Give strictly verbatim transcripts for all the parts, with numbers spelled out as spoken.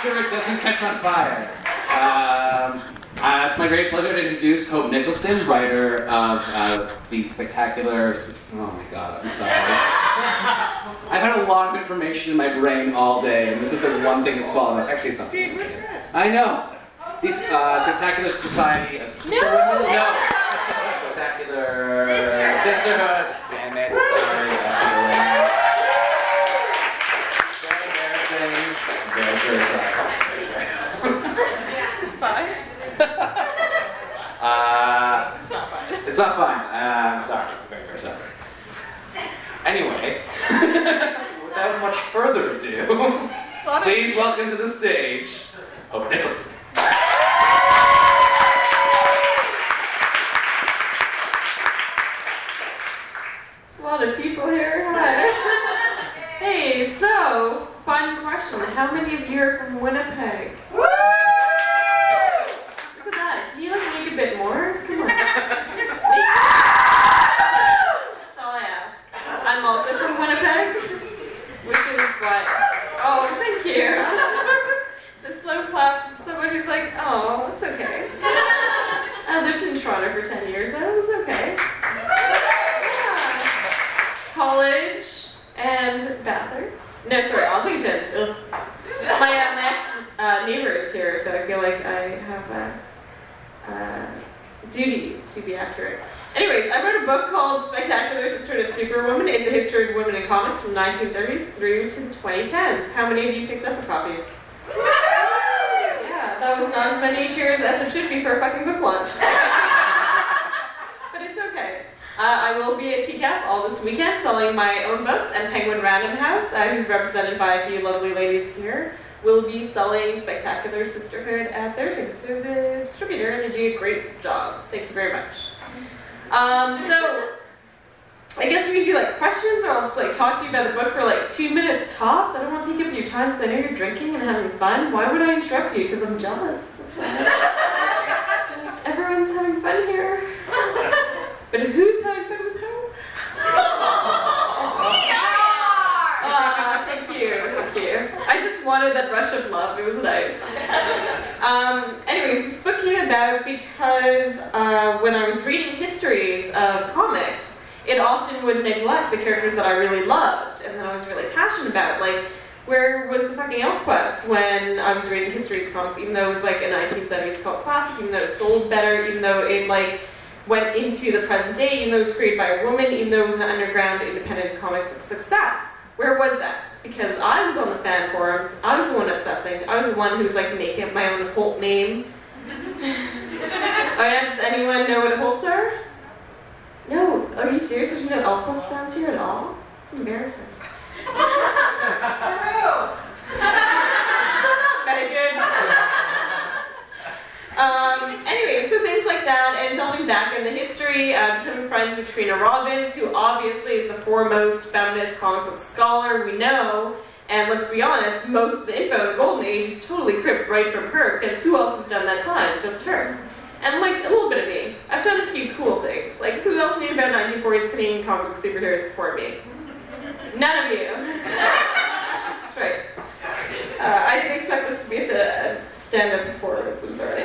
sure it doesn't catch on fire. Um, uh, it's my great pleasure to introduce Hope Nicholson, writer of uh, the spectacular... Oh my god, I'm sorry. I've had a lot of information in my brain all day, and this is the one thing that's fallen. Actually, it's not. Dude, we're I know. These uh, Spectacular Society of No! No! Spectacular... Sisterhood. Sisterhood. Damn it, sorry. Very embarrassing. Very, very sorry. Very sorry. Fine. uh, It's not fine. it's not fine. Uh, I'm sorry. I'm very, very sorry. Anyway, without much further ado, please welcome to the stage, Hope Nicholson. A lot of people here. Hi. Hey, so, fun question. How many of you are from Winnipeg? Woo! Look at that. Can you like make a bit more? Come on. Make... That's all I ask. I'm also from Winnipeg, which is what? Oh, thank you. The slow clap from someone who's like, oh, it's okay. I lived in Toronto for ten years, and it was okay. Yeah. College and Bathurst. No, sorry, Ossington. Ugh. My, uh, my ex uh, neighbor is here, so I feel like I have a uh, duty to be accurate. Anyways, I wrote a book called Spectacular Sisterhood of Superwoman. It's a history of women in comics from the nineteen thirties through to the twenty tens. How many of you picked up a copy? Yeah, that was not as many cheers as it should be for a fucking book launch. But it's okay. Uh, I will be at T CAP all this weekend selling my own books, and Penguin Random House, uh, who's represented by a few lovely ladies here, will be selling Spectacular Sisterhood at their thing. So the distributor, and they do a great job. Thank you very much. Um, so, I guess we can do like questions, or I'll just like talk to you about the book for like two minutes tops. I don't want to take up your time because I know you're drinking and having fun. Why would I interrupt you? Because I'm jealous. That's why. Everyone's having fun here. But who's having fun with who? We are! Ah, thank you, thank you. I just wanted that rush of love. It was nice. Um, anyways, this book came about because uh, when I was reading histories of comics, it often would neglect the characters that I really loved and that I was really passionate about. Like, where was the fucking ElfQuest when I was reading histories comics, even though it was like a nineteen seventies cult classic, even though it sold better, even though it like went into the present day, even though it was created by a woman, even though it was an underground independent comic book success. Where was that? Because I was on the fan forums, I was the one obsessing, I was the one who was like making up my own Holt name. Oh yeah, does anyone know what Holts are? No, are you serious? There's no ElfQuest fans here at all? It's embarrassing. Shut up, Megan! Um, anyway, so things like that, and delving back in the history, uh, becoming friends with Trina Robbins, who obviously is the foremost feminist comic book scholar we know, and let's be honest, most of the info in the Golden Age is totally cribbed right from her, because who else has done that time? Just her. And like, a little bit of me. I've done a few cool things. Like, who else knew about nineteen forties Canadian comic book superheroes before me? None of you. That's right. Uh, I didn't expect this to be a stand-up performance, I'm sorry.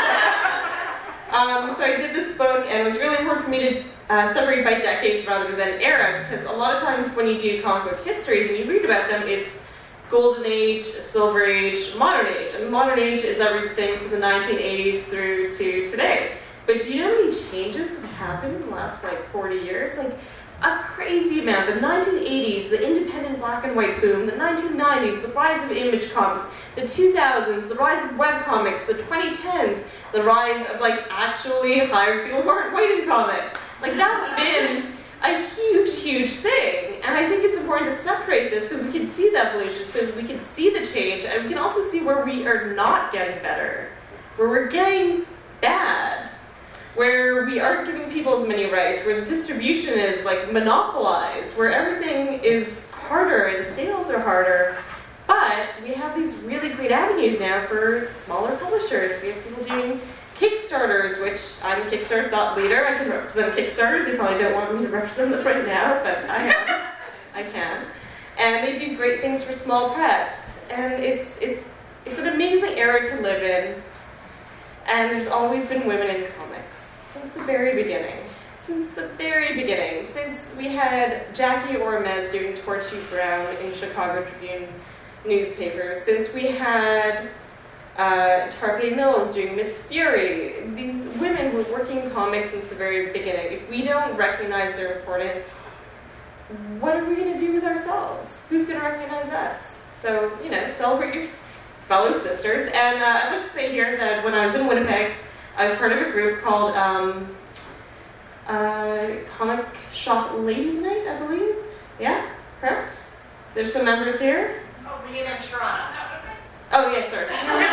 um, so I did this book, and it was really important for me to uh, separate by decades rather than era, because a lot of times when you do comic book histories and you read about them, it's Golden Age, Silver Age, Modern Age. And the Modern Age is everything from the nineteen eighties through to today. But do you know how many changes have happened in the last like forty years? Like, a crazy amount. The nineteen eighties, the independent black and white boom, the nineteen nineties, the rise of image comics, the two thousands, the rise of web comics, the twenty tens, the rise of like actually hired people who aren't white in comics. Like, that's been a huge, huge thing. And I think it's important to separate this so we can see the evolution, so we can see the change, and we can also see where we are not getting better, where we're getting bad, where we aren't giving people as many rights, where the distribution is like monopolized, where everything is harder and sales are harder. But we have these really great avenues now for smaller publishers. We have people doing Kickstarters, which I'm a Kickstarter thought leader. I can represent Kickstarter. They probably don't want me to represent them right now, but I am. I can. And they do great things for small press. And it's it's it's an amazing era to live in, and there's always been women in comics since the very beginning. Since the very beginning, since we had Jackie Ormez doing Torchy Brown in Chicago Tribune newspapers, since we had uh, Tarpey Mills doing Miss Fury, these women were working in comics since the very beginning. If we don't recognize their importance, what are we going to do with ourselves? Who's going to recognize us? So, you know, celebrate your fellow sisters. And uh, I'd like to say here that when I was in Winnipeg, I was part of a group called um, uh, Comic Shop Ladies Night, I believe. Yeah, correct? There's some members here. Oh, we in Toronto. Oh, yeah, sorry.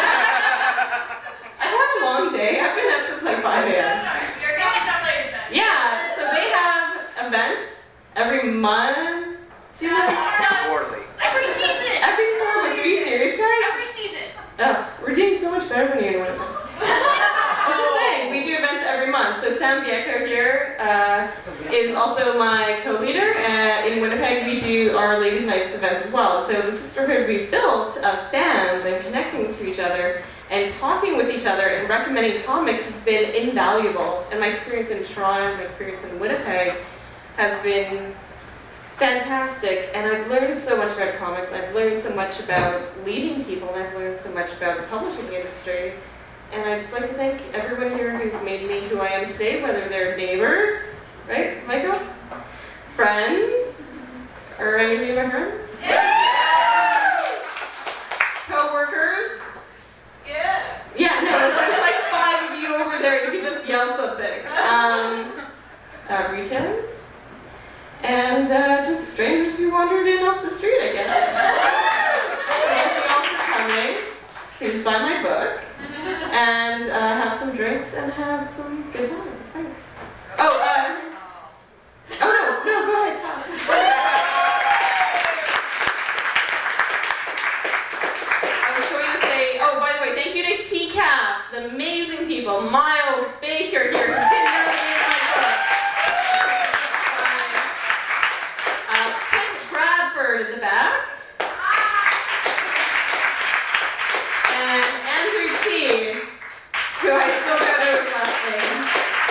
I've had a long day. I've been up since like five a m You're Comic Shop Ladies Night. Yeah, so they have events every month, two months. Quarterly. Every season. Every month. Are you serious, guys? Every season. Oh, we're doing so much better than you in Winnipeg. I'm just saying, we do events every month. So Sam Vieco here uh, is also my co-leader. Uh, in Winnipeg, we do our Ladies' Nights events as well. So the sisterhood we built of fans and connecting to each other and talking with each other and recommending comics has been invaluable. And my experience in Toronto, my experience in Winnipeg has been fantastic, and I've learned so much about comics. I've learned so much about leading people, and I've learned so much about the publishing industry. And I'd just like to thank everyone here who's made me who I am today, whether they're neighbors, right, Michael? Friends, or any of my friends? Yeah. Co-workers? Yeah. Yeah, no, there's like five of you over there. You can just yell something. Um, uh, retailers? And uh, just strangers who wandered in off the street, I guess. Thank you all for coming. Please buy my book. And uh, have some drinks and have some good times. Thanks. Oh, uh... Oh, no, no, go ahead, Kyle. I was going to say, oh, by the way, thank you to T C A P, the amazing people. Miles Baker here, who didn't know me in my book. Uh, Clint Bradford at the back. And Andrew T, who I still don't know his last name.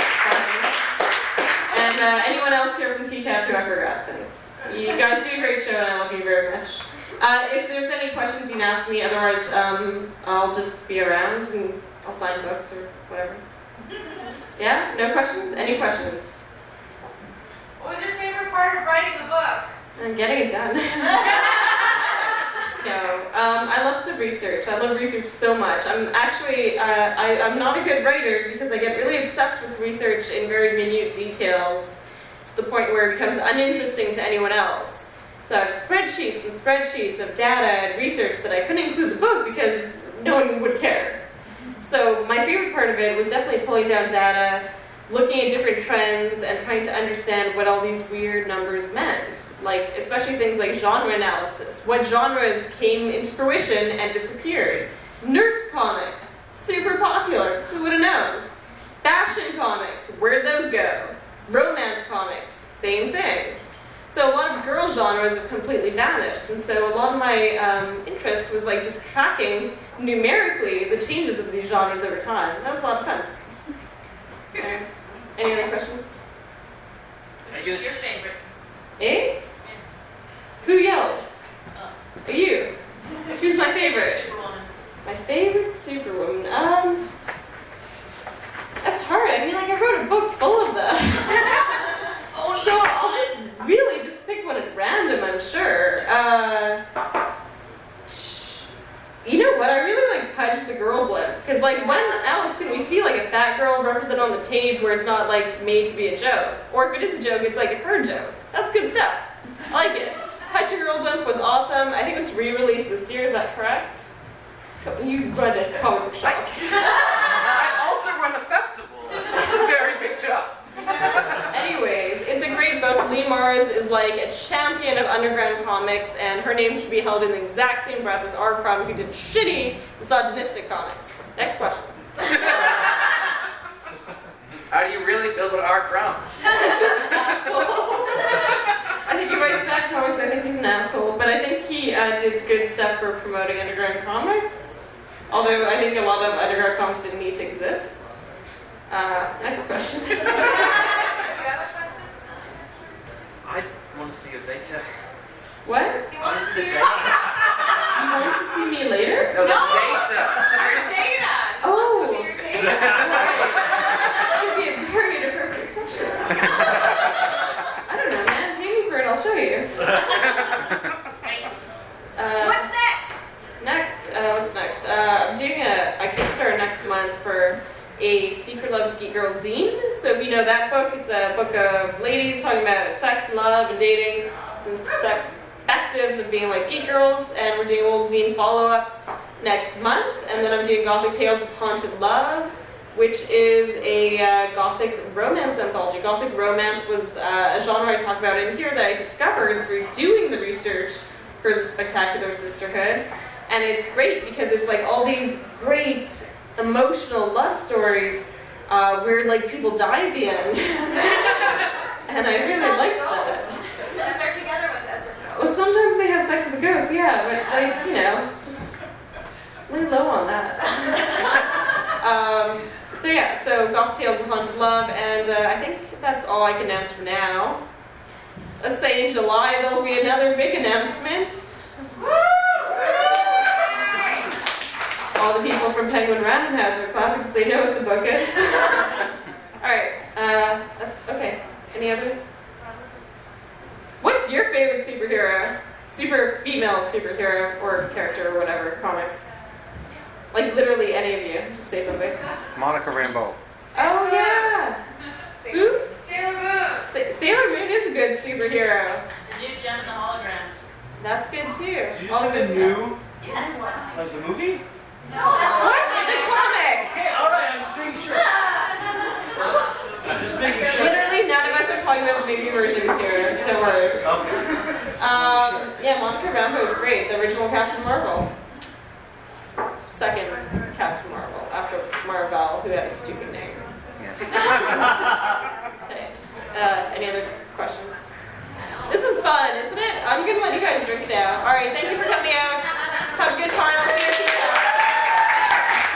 Um, and uh, anyone else here from T C A P who I forgot, thanks. You guys do a great show and I love you very much. Uh, if there's any questions you can ask me, otherwise um, I'll just be around and I'll sign books or whatever. Yeah? No questions? Any questions? What was your favorite part of writing the book? I'm getting it done. No, um, I love the research. I love research so much. I'm actually, uh, I, I'm not a good writer because I get really obsessed with research in very minute details to the point where it becomes uninteresting to anyone else. So I have spreadsheets and spreadsheets of data and research that I couldn't include in the book because no one would care. So my favorite part of it was definitely pulling down data, looking at different trends, and trying to understand what all these weird numbers meant. Like, especially things like genre analysis. What genres came into fruition and disappeared? Nurse comics, super popular, who would have known? Fashion comics, where'd those go? Romance comics, same thing. So a lot of girl genres have completely vanished, and so a lot of my um, interest was like just tracking numerically the changes of these genres over time. That was a lot of fun. Okay. Any other questions? What's your favorite? Eh? Who yelled? Oh. You. Who's my favorite? Superwoman. My favorite Superwoman. Um, that's hard. I mean, like I wrote a book full of them. Oh, So I'll just really just pick one at random, I'm sure. Uh, you know what? I really like Pudge the Girl Blimp. Because like when else can we see like a fat girl represented on the page where it's not like made to be a joke? Or if it is a joke, it's like a her joke. That's good stuff. I like it. Pudge the Girl Blimp was awesome. I think it was re-released this year, is that correct? You run a comic book shop. I also run a festival. It's a very big job. Anyways, it's a great book. Lee Mars is like a champion of underground comics, and her name should be held in the exact same breath as R. Crumb, who did shitty, misogynistic comics. Next question. How do you really feel about R. Crumb? Asshole. I think he writes bad comics. I think he's an asshole, but I think he uh, did good stuff for promoting underground comics. Although I think a lot of underground comics didn't need to exist. Uh, next question. Do you have a question? I want to see your data. What? You want to see your You want to see me later? No, the No. data. data? Oh. See your data? This would be a very inappropriate question. I don't know, man. Pay me for it, I'll show you. Nice. Uh, What's next? Next, uh, what's next? Uh, I'm doing a, a Kickstarter next month for a Secret Loves Geek Girl zine. So if you know that book, it's a book of ladies talking about sex and love and dating and perspectives of being like geek girls. And we're doing a little zine follow-up next month. And then I'm doing Gothic Tales of Haunted Love, which is a uh, Gothic romance anthology. Gothic romance was uh, a genre I talk about in here that I discovered through doing the research for the Spectacular Sisterhood. And it's great because it's like all these great emotional love stories uh, where like people die at the end. And I really liked that. And they're together with us. Well, sometimes they have sex with a ghost, yeah, but like, you know, just, just lay low on that. um, so yeah, so Gothic Tales of Haunted Love, and uh, I think that's all I can announce for now. Let's say in July there'll be another big announcement. All the people from Penguin Random House are clapping because they know what the book is. Alright, uh, okay, any others? What's your favorite superhero? Super female superhero or character or whatever, comics? Like literally any of you, just say something. Monica Rambeau. Oh yeah! Who? Sailor Moon. Sa- Sailor Moon is a good superhero. New Gem and the Holograms. That's good too. Did you All the see good the stuff. new, Yes. like the movie? What? The comic! Okay, alright, I'm just making sure. I'm just making sure. Literally none of us are talking about the baby versions here. Don't worry. Okay. Um, yeah, Monica Rambeau is great. The original Captain Marvel. Second Captain Marvel, after Marvel, who had a stupid name. Yes. Okay. Uh, any other questions? This is fun, isn't it? I'm gonna let you guys drink it out. All right, thank you for coming out. Have a good time.